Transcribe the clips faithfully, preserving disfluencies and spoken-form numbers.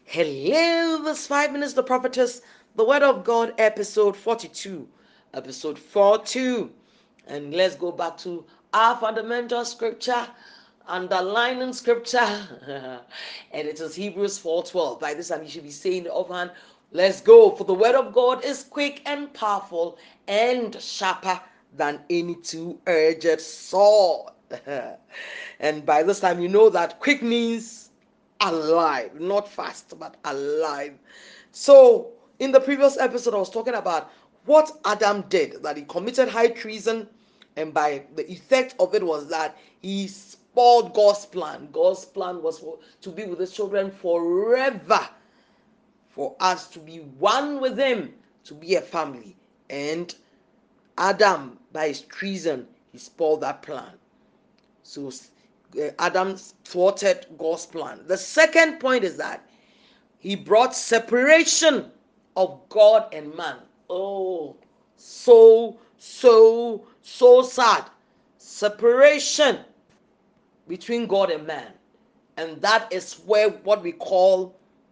Hello, this five minutes the prophetess, the word of God, episode forty-two, episode forty-two, and let's go back to our fundamental scripture, underlining scripture, and it is Hebrews four twelve. By this time, you should be saying it offhand. Let's go, for the word of God is quick and powerful and sharper than any two-edged sword. And by this time, you know that quick means alive, not fast, but alive. So, in the previous episode, I was talking about what Adam did, that he committed high treason, and by the effect of it was that he spoiled God's plan. God's plan was for, to be with his children forever, for us to be one with him, to be a family. And Adam, by his treason, he spoiled that plan. So uh, Adam thwarted God's plan. The second point is that he brought separation of God and man. Oh, so, so, so sad. Separation between God and man. And that is where what we call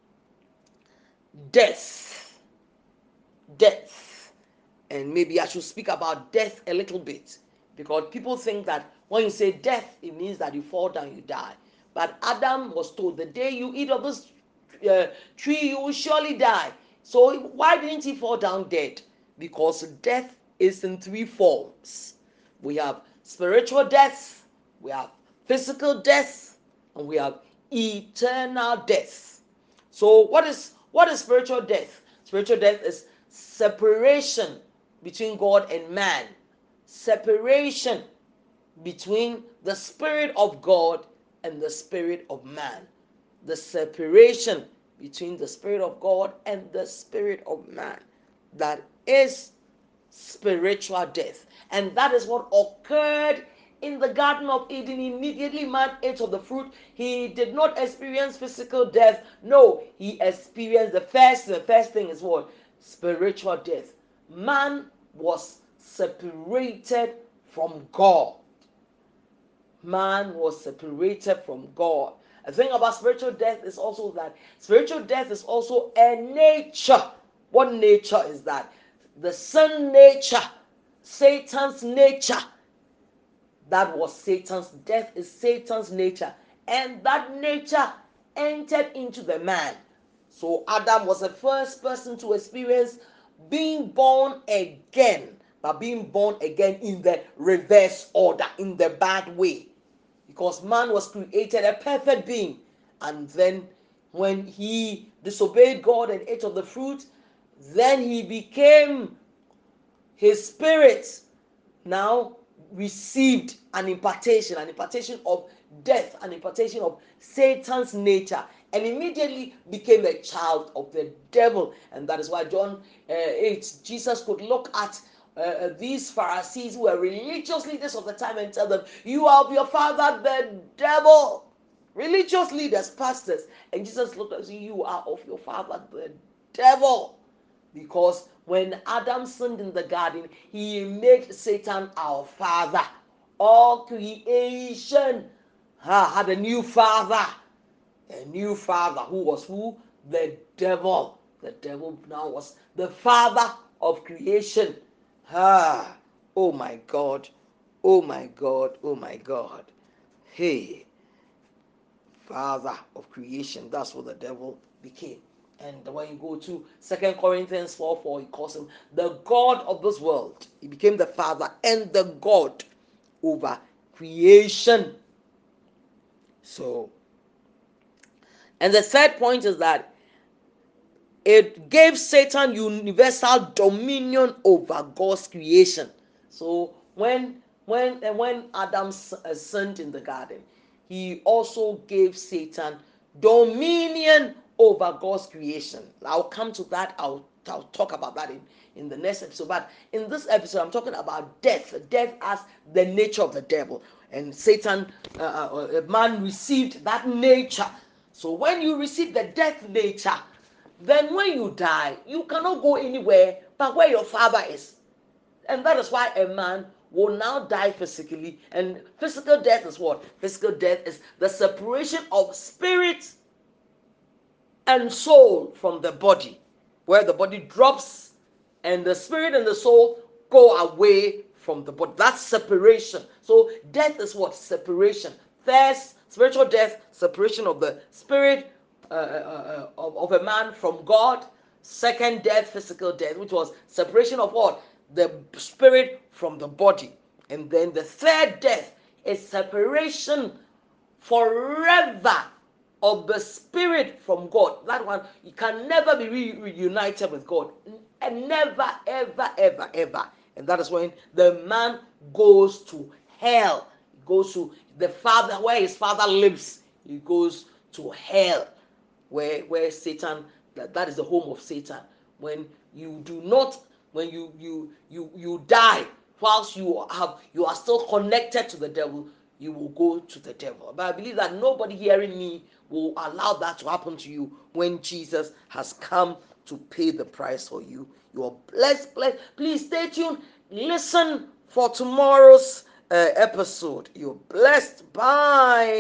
death. Death. And maybe I should speak about death a little bit. Because people think that when you say death, it means that you fall down, you die. But Adam was told, the day you eat of this uh, tree, you will surely die. So why didn't he fall down dead? Because death is in three forms. We have spiritual death, we have physical death, and we have eternal death. So what is what is spiritual death? Spiritual death is separation between God and man. Separation between the spirit of God and the spirit of man. The separation between the spirit of God and the spirit of man. That is spiritual death. And that is what occurred in the Garden of Eden. Immediately man ate of the fruit. He did not experience physical death. No, he experienced the first. The first thing is what? Spiritual death. Man was separated from God. Man was separated from God. The thing about spiritual death is also that spiritual death is also a nature. What nature is that? The sin nature, Satan's nature. That was Satan's death, is Satan's nature. And that nature entered into the man. So Adam was the first person to experience being born again, but being born again in the reverse order, in the bad way. Because man was created a perfect being. And then when he disobeyed God and ate of the fruit, then he became, his spirit now received an impartation, an impartation of death, an impartation of Satan's nature, and immediately became a child of the devil. And that is why John uh, eight, Jesus could look at uh, these Pharisees who were religious leaders of the time and tell them, you are of your father the devil. Religious leaders, pastors. And Jesus looked at you, you are of your father the devil. Because when Adam sinned in the garden, he made Satan our father. All creation uh, had a new father. A new father who was who? The devil. The devil now was the father of creation. Ah, oh my God. Oh my God. Oh my God. Hey, father of creation. That's what the devil became. And when you go to Second Corinthians four four, he calls him the God of this world. He became the father and the God over creation. So, and the third point is that it gave Satan universal dominion over God's creation. So when when and when Adam sinned in the garden, he also gave Satan dominion over God's creation. I'll come to that. I'll I'll talk about that in, in the next episode. But in this episode, I'm talking about death. Death as the nature of the devil. And Satan, uh, uh, man received that nature. So when you receive the death nature, then when you die, you cannot go anywhere but where your father is. And that is why a man will now die physically. And physical death is what? Physical death is the separation of spirit and soul from the body, where the body drops and the spirit and the soul go away from the body. That's separation. So death is what? Separation. First, spiritual death, separation of the spirit uh, uh, uh, of, of a man from God. Second death, physical death, which was separation of what? The spirit from the body. And then the third death is separation forever of the spirit from God. That one, you can never be re- reunited with God. And never, ever, ever, ever. And that is when the man goes to hell. He goes to the father, where his father lives. He goes to hell, where where Satan, that, that is the home of Satan. When you do not, when you you you you die whilst you have you are still connected to the devil, you will go to the devil. But I believe that nobody hearing me will allow that to happen to you when Jesus has come to pay the price for you. You are blessed, blessed. Please stay tuned. Listen for tomorrow's uh, episode. You're blessed. Bye.